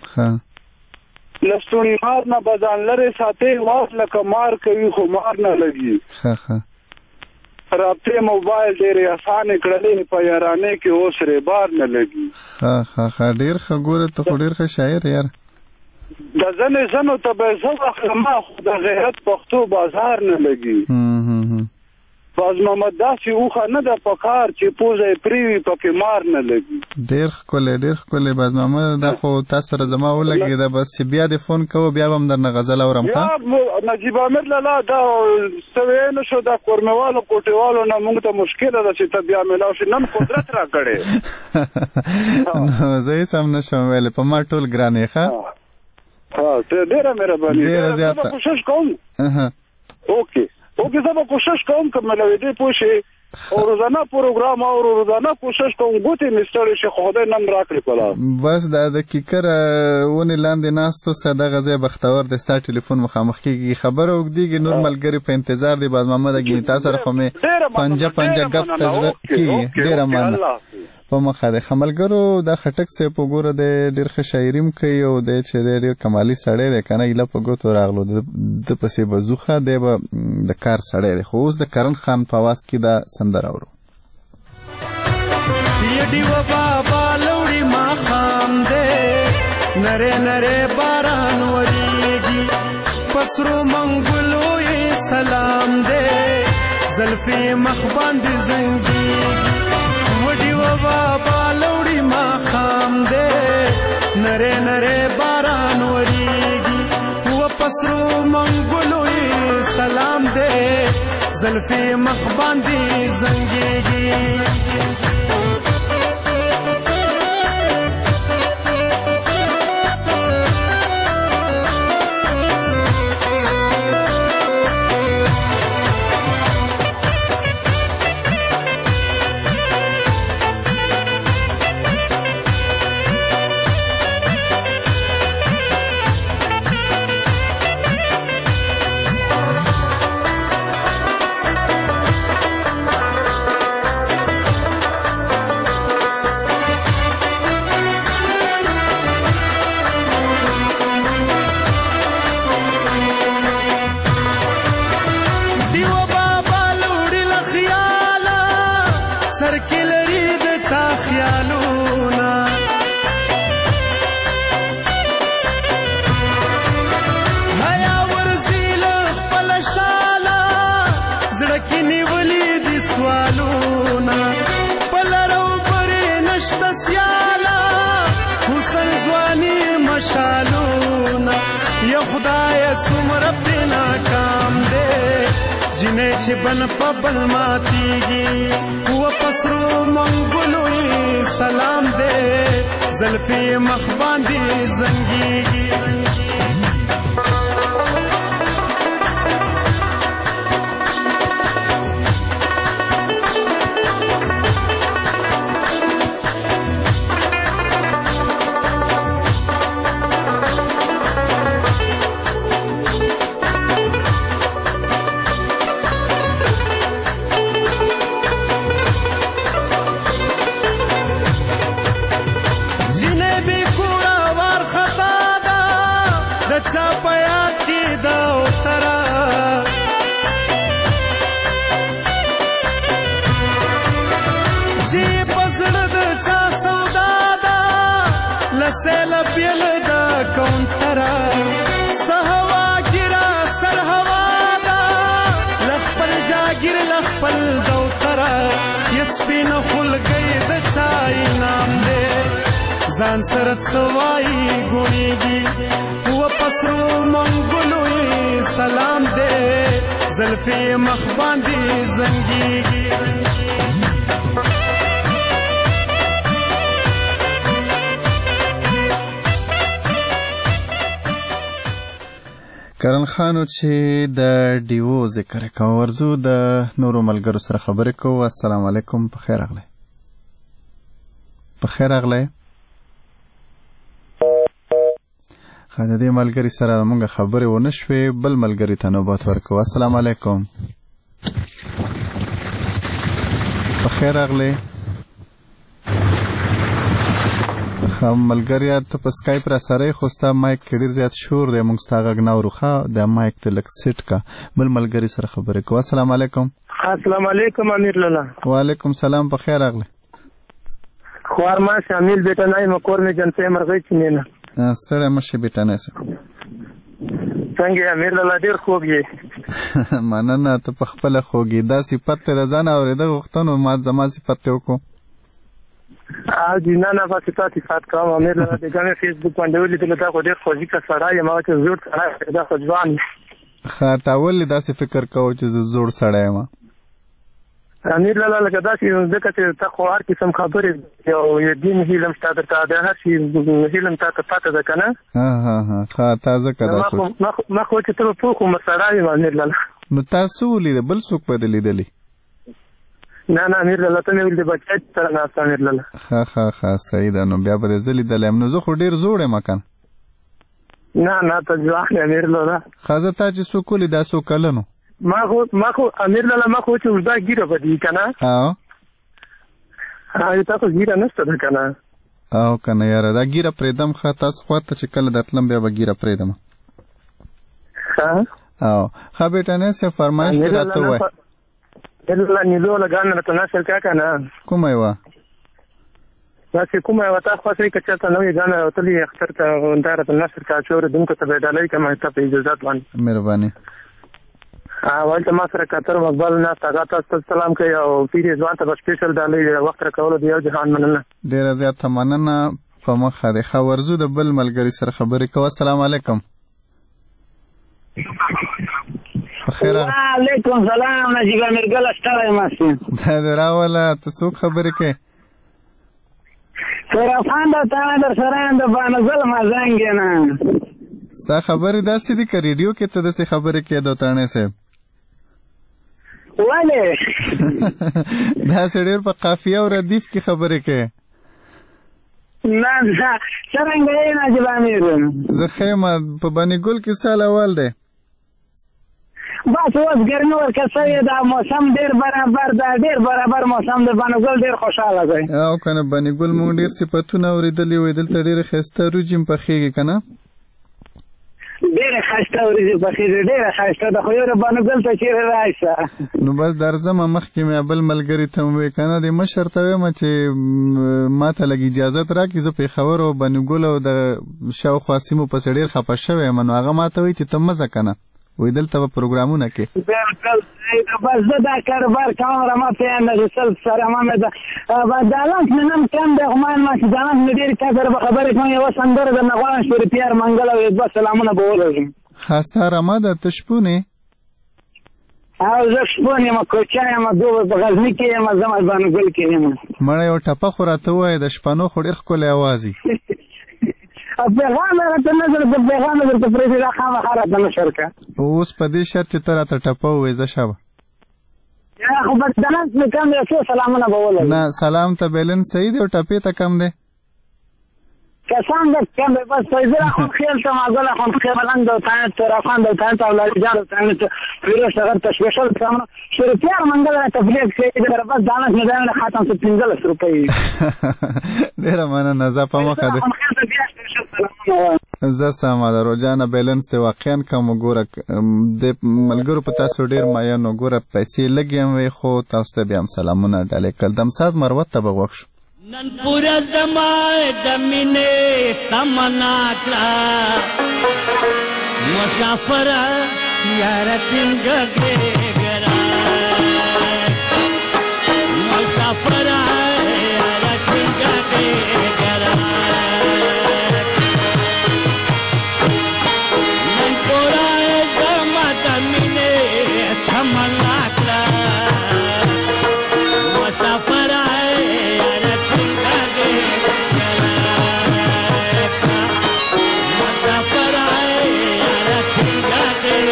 له ستوني مار نه به ځان لرې ساتې واس لکه مار کوي خو مار نه لګي رابطې موبایل ډېرې اسانې کړلې په یارانې کې اوس ریبار نه لګي ښه ښه ښه ډېر ښه ګوره ته خو ډېر ښه شاعر یار د زنې زنو ته به زه واخلم خو د غیرت پښتو بازار نه لګي باز محمد داسې اوښه نه ده په کار چې پوزه یې پرې وي پکې مار نه لګي ډېر ښکلی ډېر ښکلی باز محمد دا خو تا سره زما ولګېده بس چې بیا دې فون کوو بیا به هم درنه غزل اورم یا نجیب امیر لالا دا څه ویې نه شو دا کورمېوالو کوټېوالو نه موږ ته مشکله ده چې ته بیا میلاو شي نن قدرت را کړې نو زه هېڅ هم نه شم ویلی په ما ټول ګران یې ښه ډېره مهرباني ډېره زیاته کوشش کوم اوکې اوکې زه به کوشش کوم که ملوېدې پوه شي او روزانه پروګرام او روزانه کوشش کوم ګوتې مې ستړې شي خو خدای نن راکړې په لاس بس دا د کیکر ونې لاندې ناست اوسه دغه ځای بختور دی ستا ټلیفون مخامخ کېږي خبره اوږدېږي نور ملګري په انتظار دی باز محمد ګینې تا سره خو مې پنجه پنجه ګپ ته زړه کېږي ډېره مننه په مخه دی ښه ملګرو دا خټک صاحب وګوره دی ډېر ښه شاعري هم کوي او دی چې دی ډېر کمالي سړی دی که نه ایله په ګوتو راغلو د پسې به ځو ښه دی به د کار سړی دی خو اوس د کرن خان په اواز کې دا سندره اورو یډیوه بابا لوړي ماښام دی نرې نرې باران وریږي پسرو منګلو یې سلام دی زلفې مخ باندې زنګېږي وډیوه بابا لوړي ماښام دی نرې نرې باران وریږي و پسرو منګلو یې سلام دی زلفې مخ باندې زنګېږي چې بن په بل ماتیږي و پسرو منګلو سلام دی زلفې مخ باندې زنګېږي چې پزړه د چا سودا ده لسل بیل د کونترا سهوا ګرا سر هوا ده لخپل جاګر لخپل دوترا یسپین خلګي د چای نام دې ځان سره څوای ګونیږي و پسرو منګلو سلام دې زلفي مخ باندې زنګيږي کرن خانو چې د ډیو ذکر کوو ورزو د نورو ملګرو سره خبرې کوو. السلام علیکم، په خیر راغلی. په خیر راغلی. خا د دې ملګري سره مونږ خبرې ونه شوې، بل ملګري ته نوبت ورکوو. السلام علیکم، په خیر راغلی. خام ملګریا ته په سکایپ را سره خو ستا مایک کې ډېر زیات شور دی، موږ ستا غږ نه اورو. ښه د مایک ته لږ سیټ کا، بل ملګري سره خبرې کوو. السلام علیکم. السلام علیکم امیر لالا. وعلیکم سلام، په خیر راغلی. خوار ما شامل بیٹا نه مکور نه جنته مرغی چینه ستړی مشه بیٹا نه سه څنګه امیر لالا ډېر خوږ یې. مننه، ته په خپله خوږې. دا صفت ته د ځان اورېده غوښتنو ما زما صفت ته وکړو. جی نه نه بس تا صفات کوم امیر لالا د ګمې فیسبوک باندې ولیدل دا خو ډېر خوږی کا سړی یم او چې زوړ سړی دا خو ځوان. ښه تا ولې داسې فکر کوو چې زه زوړ سړی یم؟ امیر لالا لکه داسې ځکه چې ته خو هر قسم خبرې او یو دین هیلم شته درته د هر شي هیلم تا ته پته ده که نه. ها ها ها ښه تا ځکه دا سوچ ما خو چې ته به پوه خو سړی یم امیر لالا. نو تاسو ولیده بل څوک به دې لیدلی؟ نه نه امیر لالا ته مې ویل د بچی سره ناست امیر لالا. ښه ښه ښه صحیح ده. نو بیا به دې زه لیدلی یم. نو زه خو ډېر زوړ یم که نه؟ نه نه ته ځوان یې امیر لالا. ښه زه تا چې څوک ولید دا څو کلن و؟ ما خو ما خو امیر لالا ما خو چې اوږده ږیره به دي که نه. او تا خو ږیره نشته ده که نه. او که نه یاره دا ږیره پرېږدم. ښه تاسو خوا ته چې کله درتلم بیا به ږیره پرېږدم. ښه او ښه بیټانې صاحب فرمایش دې راته ووایه. امیر لالا نیلو لګان راته نسل کا که نه. کومه یې وه؟ داسې کومه یې وه تا خوښوي که چېرته نوې ګانه راوتلي اختر ته دا راته نسل کا چې اورېدونکو ته به یې ډالۍ کړم ستا په اجازت باندې. مهرباني. ولته ما سره کتر مقبل ناست هغه تاسو ته سلام کوي او پیر ځوان ته به سپیشل ډالۍ وخت راکولو د یو جهان مننه. ډېره زیاته مننه په مخه دی. ښه ورځو د بل ملګري سره خبرې کوو. السلام علیکم. بخیر. وعلیکم سلام نجیب امیرګل ستړی یم. دا دې راوله ته څوک خبرې کوې؟ شرافخان د تانه در سره یم د بانزل مزنګ نه. ستا خبرې داسې دي که ریډیو کې ته داسې خبرې کوې دوتاڼی صاحب؟ ولې داسې ډېر په قافیه او ردیف کې خبرې کوې؟ نه نه څرنګه یې نجیب امیر؟ زه ښه یم. په بني ګل کې سال اول دی. بس اوس ګرمي ورکه شوې ده، موسم ډېر برابر ده، ډېر برابر موسم ده. بني ګل ډېر خوشحاله دی. او که نه بني ګل مونږ ډېر صفتونه اورېدلي وو. دلته ډېره ښایسته وریجې هم پخېږي که نه؟ ډېره ښایسته وریجې پخېږي، ډېره ښایسته ده. خو یو بني ګل ته چېرې راشه. نو بس درځمه مخکې مې بل ملګري ته مې وویل که نه دې مشر ته ویم چې ما ته لږ اجازت راکړي. زه پېښور او بني ګل او د شاوخوا سیمو پسې ډېر خفه شوی یم. نو هغه ما ته وایي چې ته مه ځه که نه، وایي دلته به پروګرامونه کې. بلکل بس زه دا کاروبار کوم را ما پیانده چې سل سره ما مې ده دالانس مې نم کم دی. خو ما ما چې دالانس مې ډېرې چا سره به خبرې کوم. یوه سندره درنه غواړم شریفیار منګل او یو دوه سلامونه به ولرم. ښه ستا رمه ده ته شپون یې؟ او زه شپون یم، کوچا یم، دوبه په غزني کې یم، زه باني ګل کې یم. مړی یو ټپه خو راته ووایه د شپنو خو ډېر ښکلی اواز یي. پیغام راته نظر د پیغام درته پرېږدي دا خامخا راته نشر کړه. اوس په دې شرط چې ته راته ټپه ووایې زه شابه. خو بس دلنس مې کم دی، څو سلامونه به ولرم. نه سلام ته بیلنس صحیح دی او ټپې ته کم دی. کسان د کم دی بس فیضل اخوند خیل ته معګل اخوند خیل ملنګ دوتانه تورافان دوتانه ته اولادي جان دوتانه ته فیروز شغر ته سپیشل سلامونه. شریفیار منګل نه تفلیق کوي در بس دالنس مې دانه خاتم ته پنځلس روپۍ. ډېره مننه. زه په مخه دی. زه سمه ده روجانه بیلنس دی واقعا کم وګوره د ملګرو په تاسو ډېر ماین وګوره پیسې لږ هم وي خو تاسو ته بیا هم سلامونه ډالۍ کړل دمساز مروت ته به غوږ شو نن پوره زما د مینې تمنا کړه مسافره یاره څنګه ګرا مسافره یاره څنګه ګرا نن پوره زما د مینې تمنا کړه مسافره یاره څنګه ګرا مسافره یاره څنګه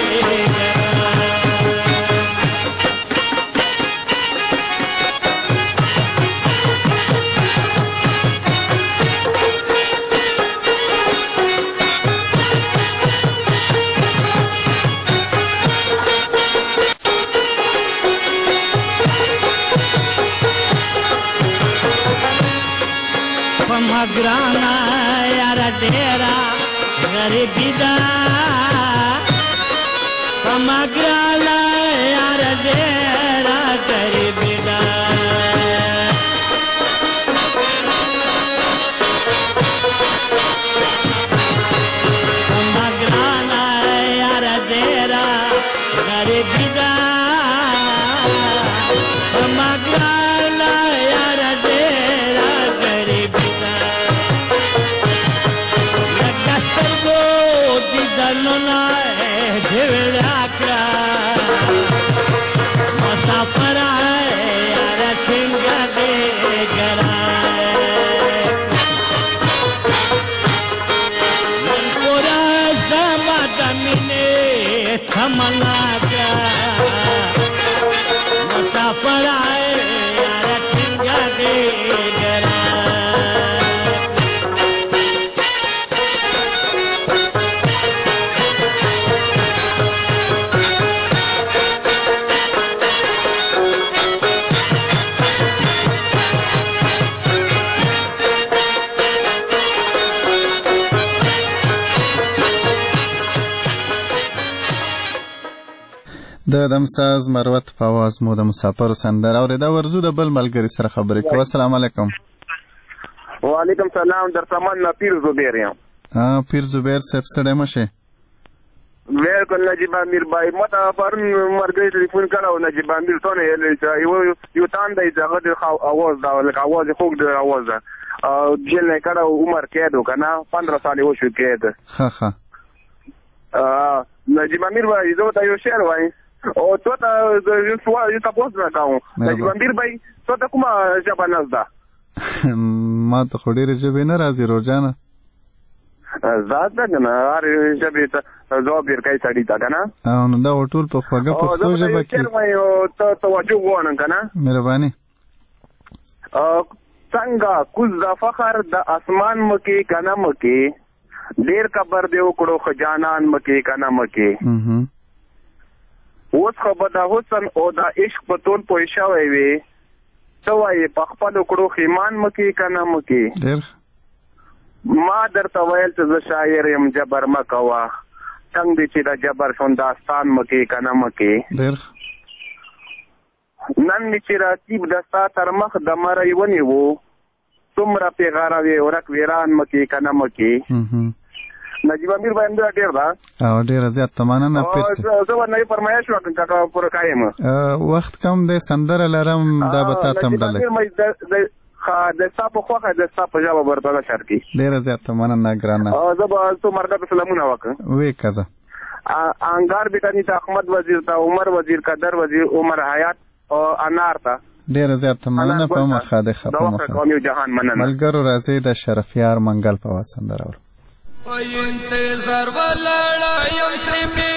graنا yara dera garibi da pamagrana yara dera garibi da pamagrana yara dera garibi da pamagrana yara dera garibi Nona devela kra masafara yara thinga de gara pura zama damine thamana kra masafara yara thinga de gara د دمساز مروت په आवाज مو د مسافر سندره اورېده ورزو د بل ملګری سره خبرې کوو السلام علیکم وعلیکم سلام در سامان پیر زبیر یم ها پیر زبیر صاحب سره مشه بالکل نجیب امیر بای متا پرون مرګی ټلیفون کړو نجیب امیر ته یې یو یو تان دی هغه د आवाज دا لکه आवाज خوګ د आवाज جیل نه کړو عمر کېدو کنه پندرہ سال وشو کېد ها ها نجیب امیر بای زه ته یو شعر وایم او تو ته یو سوال یو تاسو نه کوم نجیب امیر بای تو ته کومه ژبه نزده ما ته خو ډېرې ژبې نه راځي روجانه ذات ده کنه هر ژبې ته ځواب ورکوي سړي ته کنه او نو دا ټول په خوږه پښتو ژبه کې ته توجه غواړم کنه مهرباني څنګه کوز د فخر د اسمان مکې کنه مکې ډېر کبر دی وکړو خجانان مکې کنه مکې اوس خو به د حسن او د عشق په ټول پوه شوی وي څه وایې په خپلو کړو خیمان مکې کنه مکې ما درته ویل چې زه شاعر یم جبر مه کوه څنګ دی چې د جبر شون داستان مکې کنه مکې نن مې چې راتیب د ستا تر مخ د مری ونیو څومره پیغاره وې ورک ویران مکې کنه مکې نجیب امیر باندې ډېر دا او ډېر زیات مننه پیر زه ورنه فرمایش وکړم کاکا پوره کایم وخت کم دی سندره لرم دا به تا تم ډلې د ستا په خوښه د ستا په ژبه ورته شر کړي ډېره زیاته مننه ګرانه زه به څو مرده په سلامونه وکړم وې که زه انګار بیټاني ته احمد وزیر ته عمر وزیر قدر وزیر عمر حیات او انار ته ډېره زیاته مننه په مخه د خپل مخه ملګرو راځي د شرفیار منګل په واسندره انتظار ولاړ یم سره